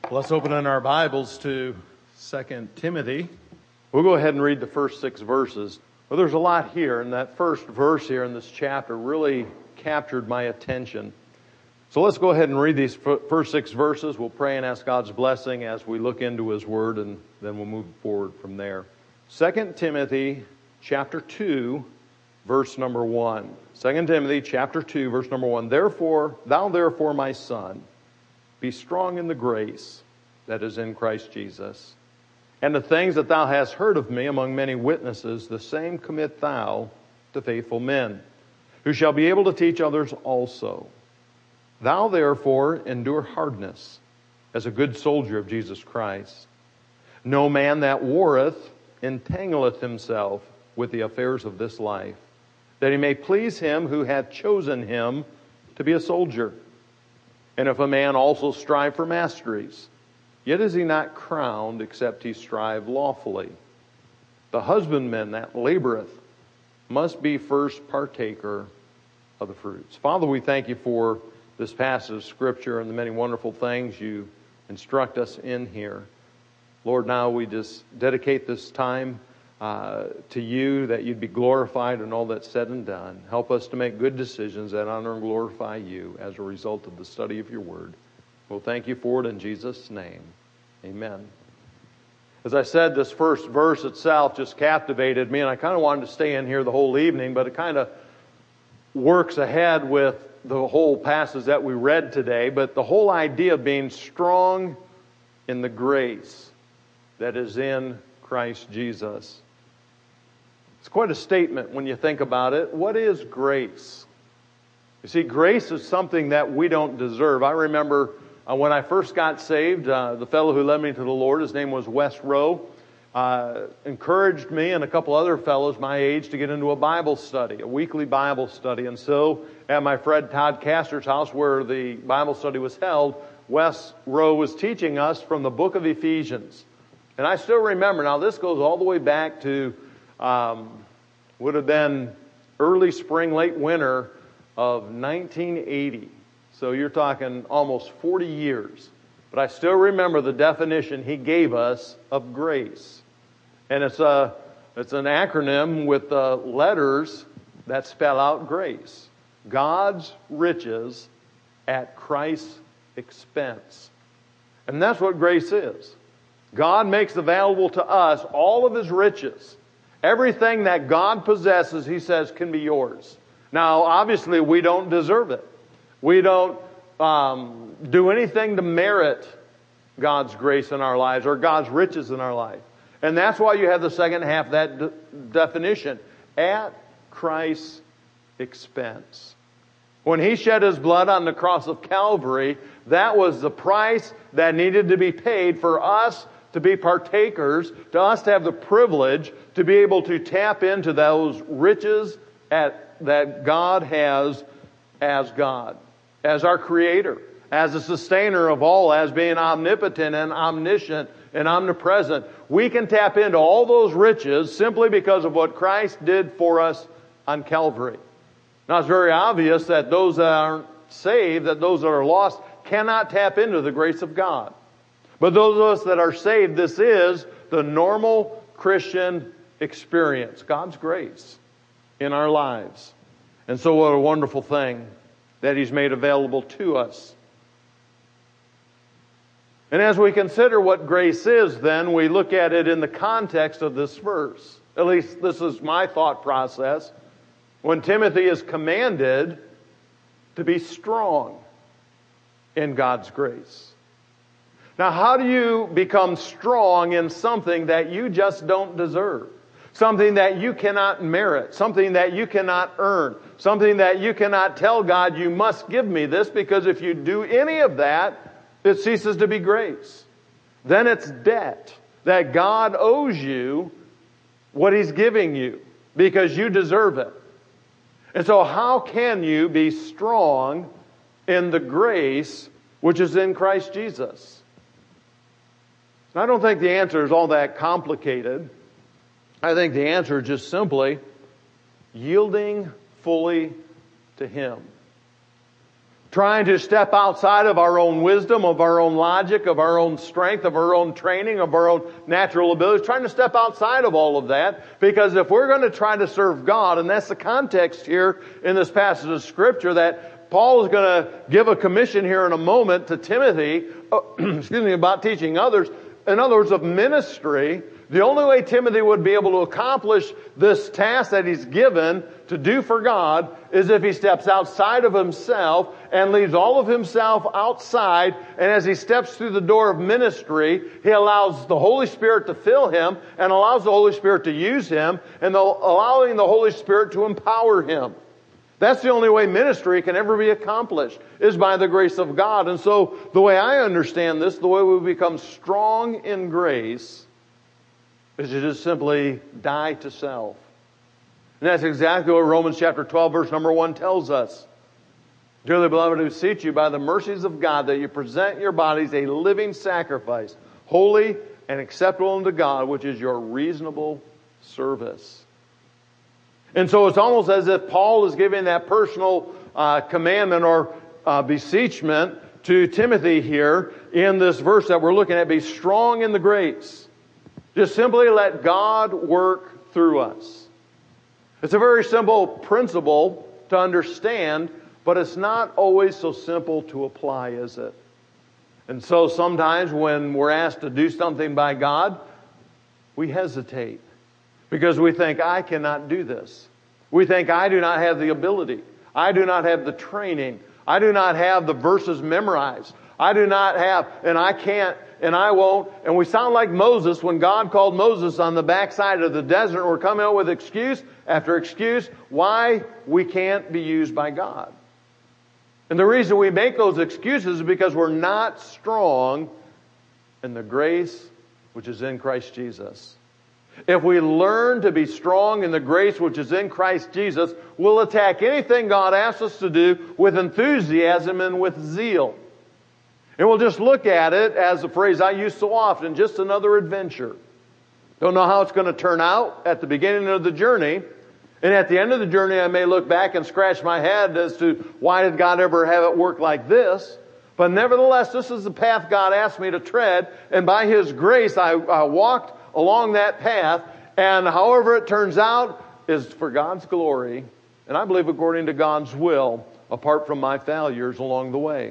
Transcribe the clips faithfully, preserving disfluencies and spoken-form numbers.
Let's open in our Bibles to Second Timothy. We'll go ahead and read the first six verses. Well, there's a lot here, and that first verse here in this chapter really captured my attention. So let's go ahead and read these first six verses. We'll pray and ask God's blessing as we look into His Word, and then we'll move forward from there. Second Timothy chapter two, verse number one. Second Timothy chapter two, verse number one. Therefore, thou therefore, my son, be strong in the grace that is in Christ Jesus. And the things that thou hast heard of me among many witnesses, the same commit thou to faithful men, who shall be able to teach others also. Thou therefore endure hardness as a good soldier of Jesus Christ. No man that warreth entangleth himself with the affairs of this life, that he may please him who hath chosen him to be a soldier. And if a man also strive for masteries, yet is he not crowned, except he strive lawfully. The husbandman that laboreth must be first partaker of the fruits. Father, we thank you for this passage of Scripture and the many wonderful things you instruct us in here. Lord, now we just dedicate this time uh, to you, that you'd be glorified in all that's said and done. Help us to make good decisions that honor and glorify you as a result of the study of your word. We'll thank you for it in Jesus' name. Amen. As I said, this first verse itself just captivated me, and I kind of wanted to stay in here the whole evening, but it kind of works ahead with the whole passage that we read today. But the whole idea of being strong in the grace that is in Christ Jesus. It's quite a statement when you think about it. What is grace? You see, grace is something that we don't deserve. I remember uh, when I first got saved, uh, the fellow who led me to the Lord, his name was Wes Rowe, uh, encouraged me and a couple other fellows my age to get into a Bible study, a weekly Bible study. And so at my friend Todd Castor's house, where the Bible study was held, Wes Rowe was teaching us from the book of Ephesians. And I still remember, now this goes all the way back to, um, would have been early spring, late winter of nineteen eighty. So you're talking almost forty years. But I still remember the definition he gave us of grace. And it's a, it's an acronym with uh, letters that spell out grace. God's riches at Christ's expense. And that's what grace is. God makes available to us all of His riches. Everything that God possesses, He says, can be yours. Now, obviously, we don't deserve it. We don't um, do anything to merit God's grace in our lives or God's riches in our life. And that's why you have the second half of that de- definition. At Christ's expense. When He shed His blood on the cross of Calvary, that was the price that needed to be paid for us to be partakers, to us to have the privilege to be able to tap into those riches at, that God has as God, as our Creator, as the sustainer of all, as being omnipotent and omniscient and omnipresent. We can tap into all those riches simply because of what Christ did for us on Calvary. Now, it's very obvious that those that aren't saved, that those that are lost, cannot tap into the grace of God. But those of us that are saved, this is the normal Christian experience. God's grace in our lives. And so what a wonderful thing that He's made available to us. And as we consider what grace is, then we look at it in the context of this verse. At least this is my thought process. When Timothy is commanded to be strong in God's grace. Now, how do you become strong in something that you just don't deserve? Something that you cannot merit. Something that you cannot earn. Something that you cannot tell God, you must give me this, because if you do any of that, it ceases to be grace. Then it's debt that God owes you what He's giving you because you deserve it. And so how can you be strong in the grace which is in Christ Jesus? I don't think the answer is all that complicated. I think the answer is just simply yielding fully to Him. trying to step outside of our own wisdom, of our own logic, of our own strength, of our own training, of our own natural abilities, trying to step outside of all of that. Because if we're going to try to serve God, and that's the context here in this passage of Scripture, that Paul is going to give a commission here in a moment to Timothy, excuse me, about teaching others. In other words, of ministry. The only way Timothy would be able to accomplish this task that he's given to do for God is if he steps outside of himself and leaves all of himself outside. And as he steps through the door of ministry, he allows the Holy Spirit to fill him and allows the Holy Spirit to use him and allowing the Holy Spirit to empower him. That's the only way ministry can ever be accomplished, is by the grace of God. And so the way I understand this, the way we become strong in grace, is to just simply die to self. And that's exactly what Romans chapter twelve verse number one tells us. Dearly beloved, I beseech you by the mercies of God that you present your bodies a living sacrifice, holy and acceptable unto God, which is your reasonable service. And so it's almost as if Paul is giving that personal uh, commandment or uh, beseechment to Timothy here in this verse that we're looking at. Be strong in the grace. Just simply let God work through us. It's a very simple principle to understand, but it's not always so simple to apply, is it? And so sometimes when we're asked to do something by God, we hesitate because we think, I cannot do this. We think, I do not have the ability. I do not have the training. I do not have the verses memorized. I do not have, and I can't, and I won't. And we sound like Moses when God called Moses on the backside of the desert. We're coming out with excuse after excuse why we can't be used by God. And the reason we make those excuses is because we're not strong in the grace which is in Christ Jesus. If we learn to be strong in the grace which is in Christ Jesus, we'll attack anything God asks us to do with enthusiasm and with zeal. And we'll just look at it as a phrase I use so often, just another adventure. Don't know how it's going to turn out at the beginning of the journey. And at the end of the journey, I may look back and scratch my head as to why did God ever have it work like this? But nevertheless, this is the path God asked me to tread. And by His grace, I, I walked along that path. And however it turns out is for God's glory. And I believe according to God's will, apart from my failures along the way.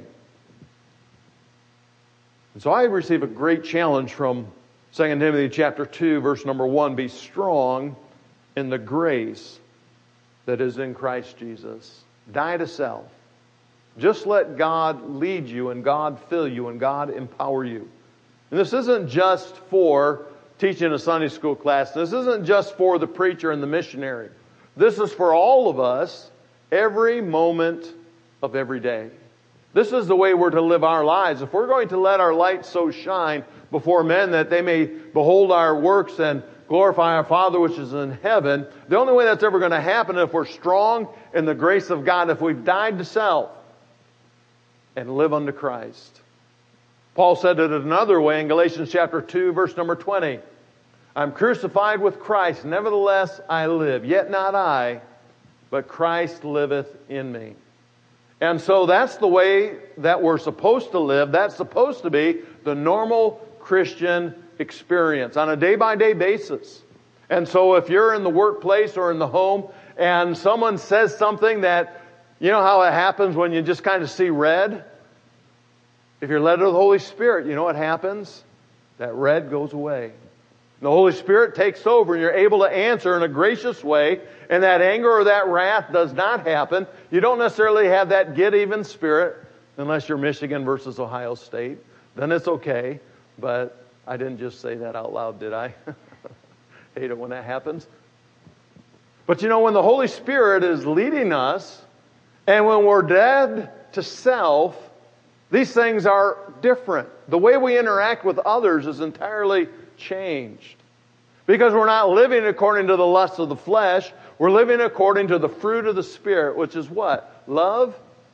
And so I receive a great challenge from Second Timothy chapter two, verse number one. Be strong in the grace that is in Christ Jesus. Die to self. Just let God lead you and God fill you and God empower you. And this isn't just for teaching a Sunday school class. This isn't just for the preacher and the missionary. This is for all of us every moment of every day. This is the way we're to live our lives. If we're going to let our light so shine before men that they may behold our works and glorify our Father which is in heaven, the only way that's ever going to happen is if we're strong in the grace of God, if we've died to self and live unto Christ. Paul said it another way in Galatians chapter two, verse number twenty. I'm crucified with Christ, nevertheless I live. Yet not I, but Christ liveth in me. And so that's the way that we're supposed to live. That's supposed to be the normal Christian experience on a day-by-day basis. And so if you're in the workplace or in the home and someone says something that, you know how it happens when you just kind of see red? If you're led of the Holy Spirit, you know what happens? That red goes away. The Holy Spirit takes over and you're able to answer in a gracious way, and that anger or that wrath does not happen. You don't necessarily have that get-even spirit unless you're Michigan versus Ohio State. Then it's okay, but I didn't just say that out loud, did I? Hate it when that happens. But you know, when the Holy Spirit is leading us, and when we're dead to self, these things are different. The way we interact with others is entirely changed. Because we're not living according to the lusts of the flesh. We're living according to the fruit of the Spirit, which is what? Love?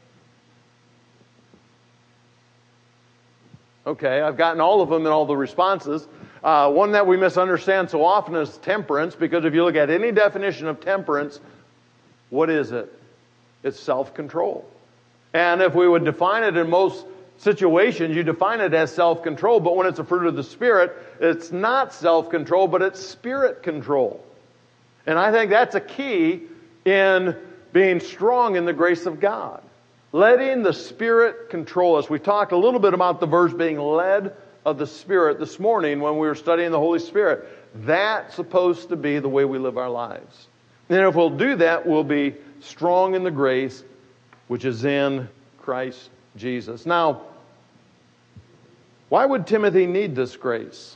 Okay, I've gotten all of them in all the responses. Uh, one that we misunderstand so often is temperance, because if you look at any definition of temperance, what is it? It's self-control. And if we would define it in most situations, you define it as self-control. But when it's a fruit of the Spirit, it's not self-control, but it's spirit control. And I think that's a key in being strong in the grace of God. Letting the Spirit control us. We talked a little bit about the verse being led of the Spirit this morning when we were studying the Holy Spirit. That's supposed to be the way we live our lives. And if we'll do that, we'll be strong in the grace which is in Christ Jesus. Now, why would Timothy need this grace?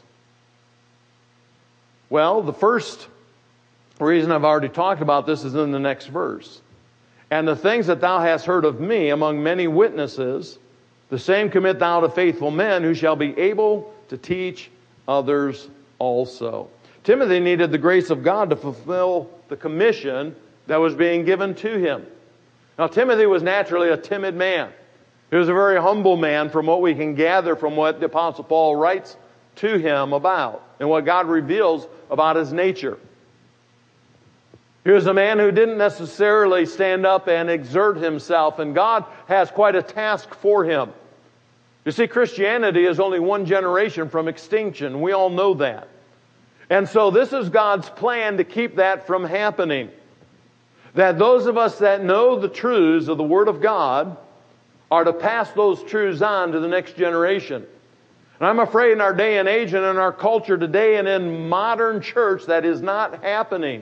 Well, the first reason I've already talked about this is in the next verse. And the things that thou hast heard of me among many witnesses, the same commit thou to faithful men who shall be able to teach others also. Timothy needed the grace of God to fulfill the commission that was being given to him. Now, Timothy was naturally a timid man. He was a very humble man from what we can gather from what the Apostle Paul writes to him about and what God reveals about his nature. He was a man who didn't necessarily stand up and exert himself, and God has quite a task for him. You see, Christianity is only one generation from extinction. We all know that. And so this is God's plan to keep that from happening. That those of us that know the truths of the Word of God are to pass those truths on to the next generation. And I'm afraid in our day and age and in our culture today and in modern church that is not happening.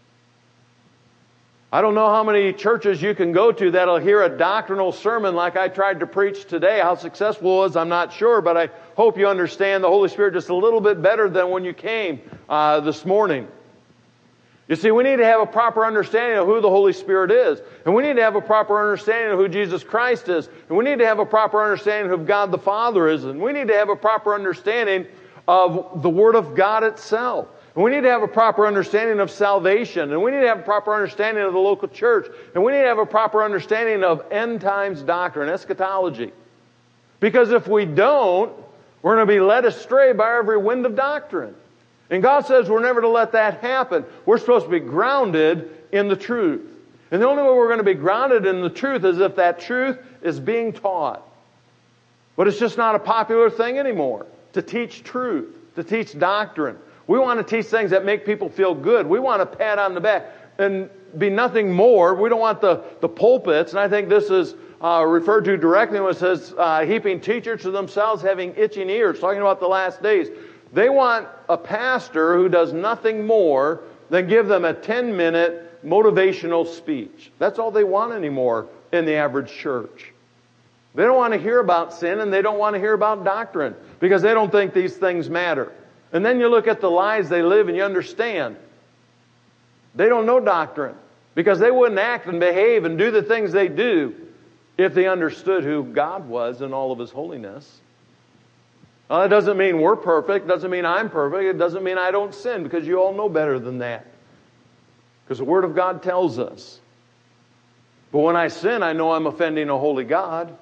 I don't know how many churches you can go to that'll hear a doctrinal sermon like I tried to preach today. How successful it was, I'm not sure, but I hope you understand the Holy Spirit just a little bit better than when you came uh, this morning. You see, we need to have a proper understanding of who the Holy Spirit is. And we need to have a proper understanding of who Jesus Christ is. And we need to have a proper understanding of who God the Father is. And we need to have a proper understanding of the Word of God itself. And we need to have a proper understanding of salvation. And we need to have a proper understanding of the local church. And we need to have a proper understanding of end times doctrine, eschatology. Because if we don't, we're going to be led astray by every wind of doctrine. And God says we're never to let that happen. We're supposed to be grounded in the truth. And the only way we're going to be grounded in the truth is if that truth is being taught. But it's just not a popular thing anymore to teach truth, to teach doctrine. We want to teach things that make people feel good. We want to pat on the back and be nothing more. We don't want the, the pulpits. And I think this is uh, referred to directly when it says uh, heaping teachers to themselves, having itching ears, talking about the last days. They want a pastor who does nothing more than give them a ten-minute motivational speech. That's all they want anymore in the average church. They don't want to hear about sin and they don't want to hear about doctrine because they don't think these things matter. And then you look at the lives they live and you understand. They don't know doctrine because they wouldn't act and behave and do the things they do if they understood who God was in all of His holiness. Well, that doesn't mean we're perfect. It doesn't mean I'm perfect. It doesn't mean I don't sin because you all know better than that. Because the Word of God tells us. But when I sin, I know I'm offending a holy God.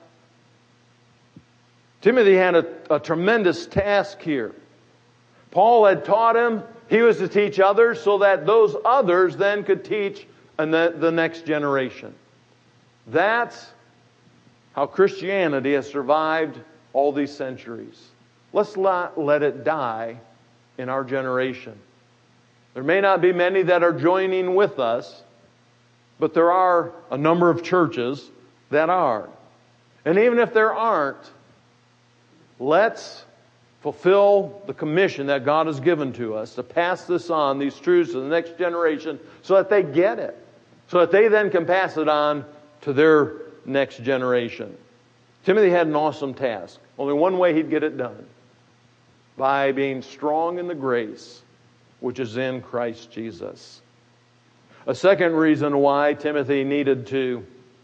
Timothy had a, a tremendous task here. Paul had taught him. He was to teach others so that those others then could teach the, the next generation. That's how Christianity has survived all these centuries. Let's not let it die in our generation. There may not be many that are joining with us, but there are a number of churches that are. And even if there aren't, let's fulfill the commission that God has given to us to pass this on, these truths, to the next generation so that they get it. So that they then can pass it on to their next generation. Timothy had an awesome task. Only one way he'd get it done. By being strong in the grace which is in Christ Jesus. A second reason why Timothy needed to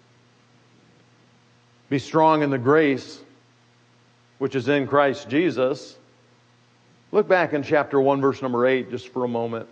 be strong in the grace which is in Christ Jesus. Look back in chapter one, verse number eight, just for a moment.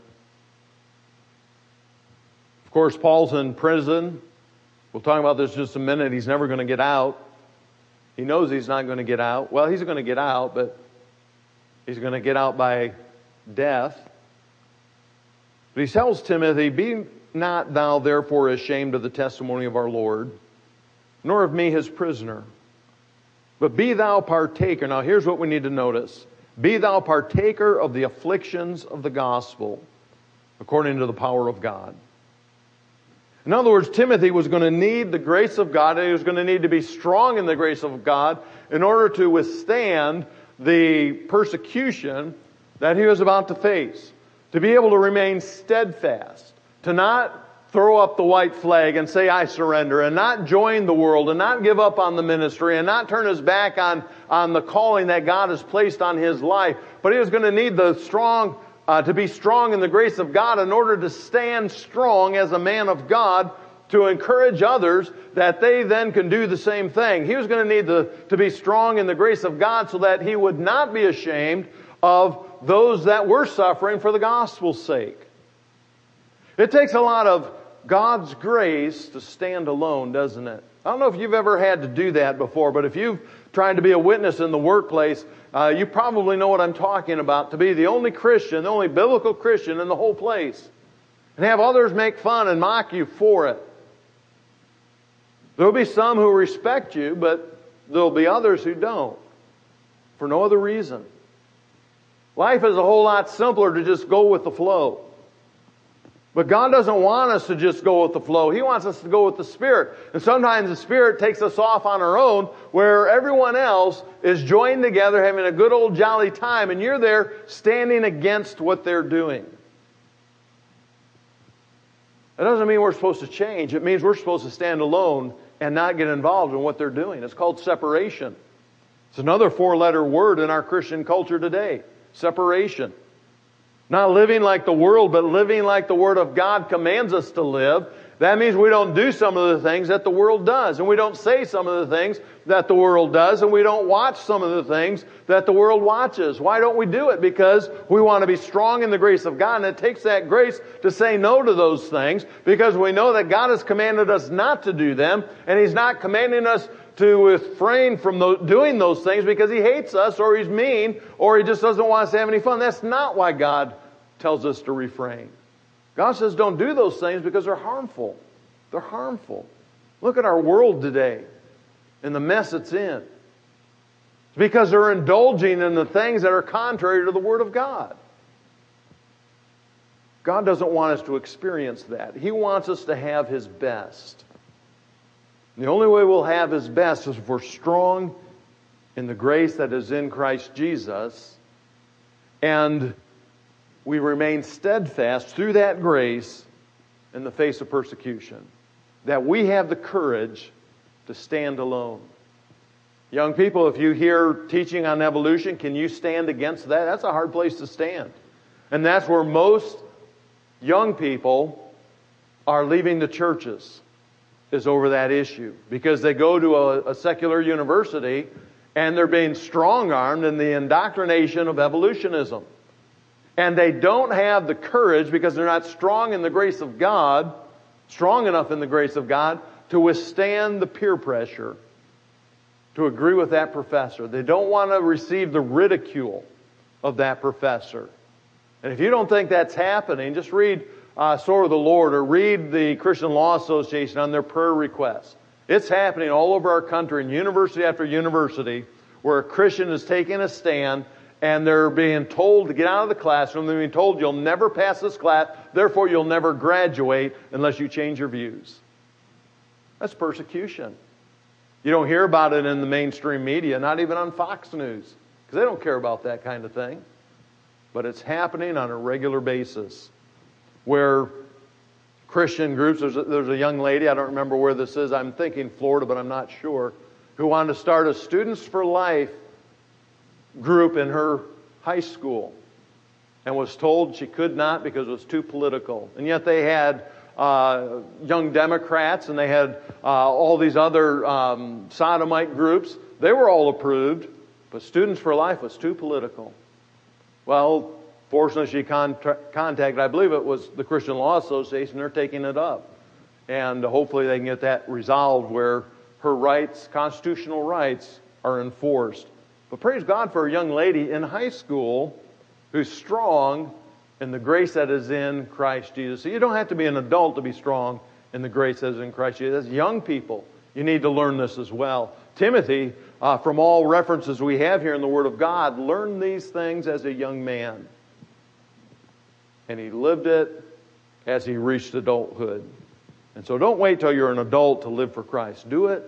Of course, Paul's in prison. We'll talk about this in just a minute. He's never going to get out. He knows he's not going to get out. Well, he's going to get out, but he's going to get out by death. But he tells Timothy, be not thou therefore ashamed of the testimony of our Lord, nor of me his prisoner. But be thou partaker. Now here's what we need to notice. Be thou partaker of the afflictions of the gospel, according to the power of God. In other words, Timothy was going to need the grace of God, and he was going to need to be strong in the grace of God in order to withstand the persecution that he was about to face. To be able to remain steadfast. To not throw up the white flag and say, I surrender, and not join the world, and not give up on the ministry, and not turn his back on, on the calling that God has placed on his life. But he was going to need the strong Uh, to be strong in the grace of God in order to stand strong as a man of God to encourage others that they then can do the same thing. He was going to need the, to be strong in the grace of God so that he would not be ashamed of those that were suffering for the gospel's sake. It takes a lot of God's grace to stand alone, doesn't it? I don't know if you've ever had to do that before, but if you've tried to be a witness in the workplace, uh, you probably know what I'm talking about. To be the only Christian, the only biblical Christian in the whole place. And have others make fun and mock you for it. There will be some who respect you, but there will be others who don't. For no other reason. Life is a whole lot simpler to just go with the flow. But God doesn't want us to just go with the flow. He wants us to go with the Spirit. And sometimes the Spirit takes us off on our own where everyone else is joined together having a good old jolly time and you're there standing against what they're doing. That doesn't mean we're supposed to change. It means we're supposed to stand alone and not get involved in what they're doing. It's called separation. It's another four-letter word in our Christian culture today. Separation. Not living like the world, but living like the Word of God commands us to live. That means we don't do some of the things that the world does. And we don't say some of the things that the world does. And we don't watch some of the things that the world watches. Why don't we do it? Because we want to be strong in the grace of God. And it takes that grace to say no to those things. Because we know that God has commanded us not to do them. And He's not commanding us to refrain from doing those things because He hates us or He's mean or He just doesn't want us to have any fun. That's not why God tells us to refrain. God says don't do those things because they're harmful. They're harmful. Look at our world today and the mess it's in. It's because they're indulging in the things that are contrary to the Word of God. God doesn't want us to experience that. He wants us to have His best. The only way we'll have His best is if we're strong in the grace that is in Christ Jesus, and we remain steadfast through that grace in the face of persecution. That we have the courage to stand alone. Young people, if you hear teaching on evolution, can you stand against that? That's a hard place to stand. And that's where most young people are leaving the churches, is over that issue. Because they go to a, a secular university and they're being strong-armed in the indoctrination of evolutionism. And they don't have the courage because they're not strong in the grace of God, strong enough in the grace of God, to withstand the peer pressure, to agree with that professor. They don't want to receive the ridicule of that professor. And if you don't think that's happening, just read uh, Sword of the Lord or read the Christian Law Association on their prayer requests. It's happening all over our country in university after university where a Christian is taking a stand and they're being told to get out of the classroom. They're being told you'll never pass this class, therefore you'll never graduate unless you change your views. That's persecution. You don't hear about it in the mainstream media, not even on Fox News, because they don't care about that kind of thing. But it's happening on a regular basis where Christian groups, there's a, there's a young lady, I don't remember where this is, I'm thinking Florida, but I'm not sure, who wanted to start a Students for Life group in her high school and was told she could not because it was too political. And yet they had uh, young Democrats and they had uh, all these other um, sodomite groups. They were all approved, but Students for Life was too political. Well, fortunately she contra- contacted, I believe it was the Christian Law Association. They're taking it up. And hopefully they can get that resolved where her rights, constitutional rights, are enforced. But praise God for a young lady in high school who's strong in the grace that is in Christ Jesus. So you don't have to be an adult to be strong in the grace that is in Christ Jesus. As young people, You need to learn this as well. Timothy, uh, from all references we have here in the Word of God, learned these things as a young man. And he lived it as he reached adulthood. And so don't wait till you're an adult to live for Christ. Do it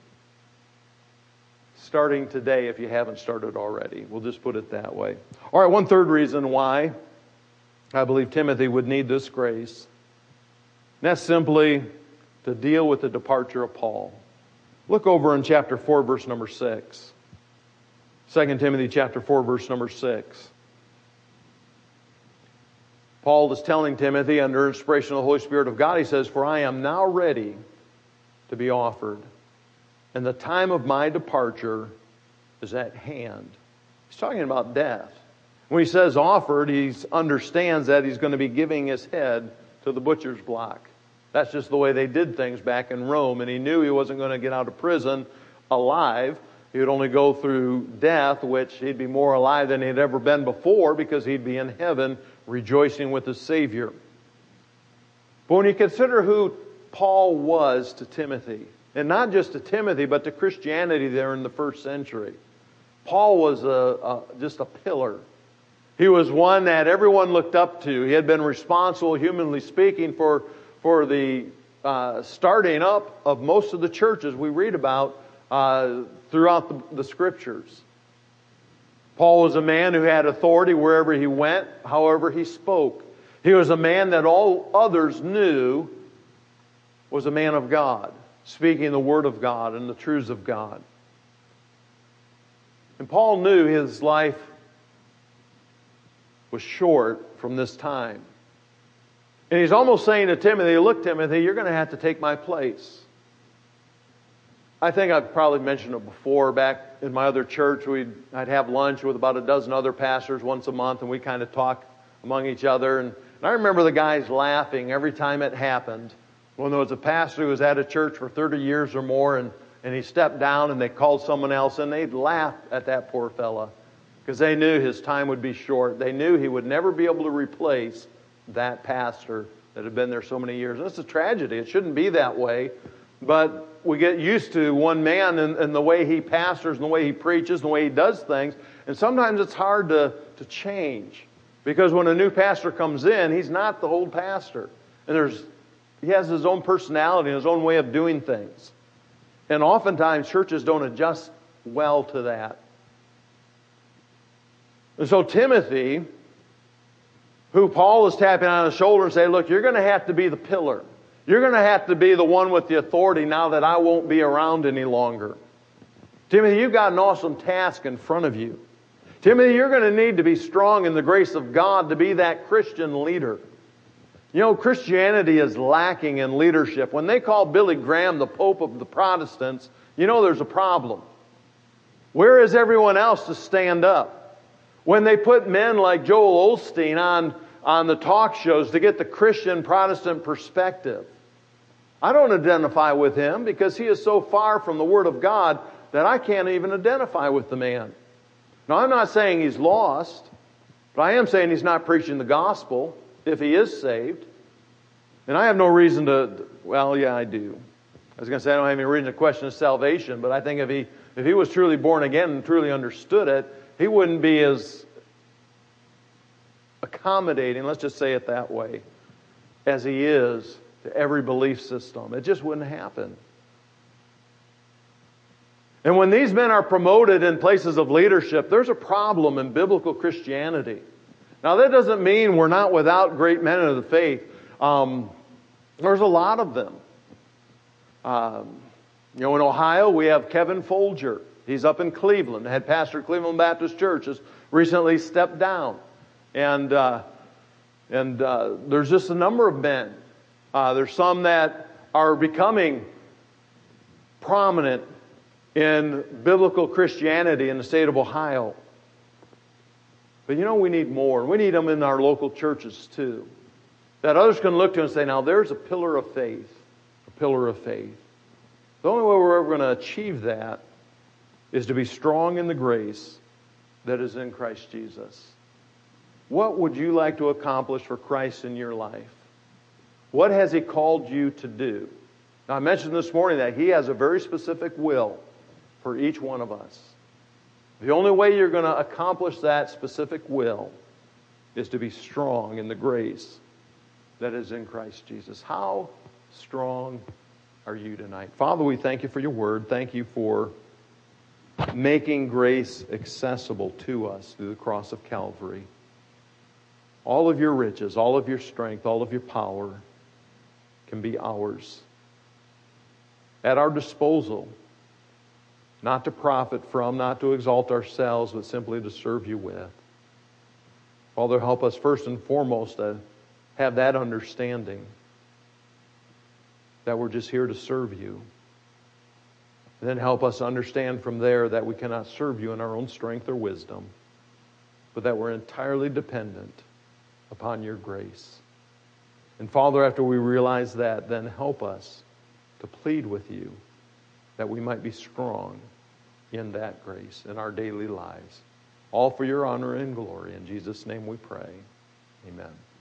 starting today if you haven't started already. We'll just put it that way. All right, one third reason why I believe Timothy would need this grace. And that's simply to deal with the departure of Paul. Look over in chapter four, verse number six. Second Timothy chapter four, verse number six. Paul is telling Timothy under inspiration of the Holy Spirit of God, he says, "For I am now ready to be offered, and the time of my departure is at hand." He's talking about death. When he says offered, he understands that he's going to be giving his head to the butcher's block. That's just the way they did things back in Rome, and he knew he wasn't going to get out of prison alive. He would only go through death, which he'd be more alive than he'd ever been before because he'd be in heaven rejoicing with his Savior. But when you consider who Paul was to Timothy, and not just to Timothy, but to Christianity there in the first century, Paul was a, a, just a pillar. He was one that everyone looked up to. He had been responsible, humanly speaking, for, for the uh, starting up of most of the churches we read about uh, throughout the, the Scriptures. Paul was a man who had authority wherever he went, however he spoke. He was a man that all others knew was a man of God, speaking the Word of God and the truths of God. And Paul knew his life was short from this time. And he's almost saying to Timothy, "Look, Timothy, you're going to have to take my place." I think I've probably mentioned it before. Back in my other church, we'd, I'd have lunch with about a dozen other pastors once a month, and we kind of talk among each other. And, and I remember the guys laughing every time it happened. When there was a pastor who was at a church for thirty years or more, and, and he stepped down and they called someone else, and they'd laugh at that poor fella because they knew his time would be short. They knew he would never be able to replace that pastor that had been there so many years. And it's a tragedy. It shouldn't be that way. But we get used to one man and, and the way he pastors and the way he preaches and the way he does things. And sometimes it's hard to, to change. Because when a new pastor comes in, he's not the old pastor. And there's he has his own personality and his own way of doing things. And oftentimes churches don't adjust well to that. And so Timothy, who Paul is tapping on his shoulder and saying, "Look, you're going to have to be the pillar. You're going to have to be the one with the authority now that I won't be around any longer. Timothy, you've got an awesome task in front of you. Timothy, you're going to need to be strong in the grace of God to be that Christian leader." You know, Christianity is lacking in leadership. When they call Billy Graham the Pope of the Protestants, you know there's a problem. Where is everyone else to stand up? When they put men like Joel Osteen on, on the talk shows to get the Christian Protestant perspective, I don't identify with him because he is so far from the Word of God that I can't even identify with the man. Now, I'm not saying he's lost, but I am saying he's not preaching the gospel if he is saved. And I have no reason to, well, yeah, I do. I was going to say I don't have any reason to question his salvation, but I think if he if he was truly born again and truly understood it, he wouldn't be as accommodating, let's just say it that way, as he is to every belief system. It just wouldn't happen. And when these men are promoted in places of leadership, there's a problem in biblical Christianity. Now, that doesn't mean we're not without great men of the faith. Um, there's a lot of them. Um, you know, in Ohio, we have Kevin Folger. He's up in Cleveland. The head pastor of Cleveland Baptist Church has recently stepped down. And uh, and uh, there's just a number of men. Uh, there's some that are becoming prominent in biblical Christianity in the state of Ohio. But you know, we need more. We need them in our local churches too. That others can look to and say, now there's a pillar of faith. A pillar of faith. The only way we're ever going to achieve that is to be strong in the grace that is in Christ Jesus. What would you like to accomplish for Christ in your life? What has He called you to do? Now, I mentioned this morning that He has a very specific will for each one of us. The only way you're going to accomplish that specific will is to be strong in the grace that is in Christ Jesus. How strong are you tonight? Father, we thank you for your word. Thank you for making grace accessible to us through the cross of Calvary. All of your riches, all of your strength, all of your power can be ours. At our disposal, not to profit from, not to exalt ourselves, but simply to serve you with. Father, help us first and foremost to have that understanding that we're just here to serve you. And then help us understand from there that we cannot serve you in our own strength or wisdom, but that we're entirely dependent upon your grace. And Father, after we realize that, then help us to plead with you that we might be strong in that grace in our daily lives. All for your honor and glory. In Jesus' name we pray. Amen.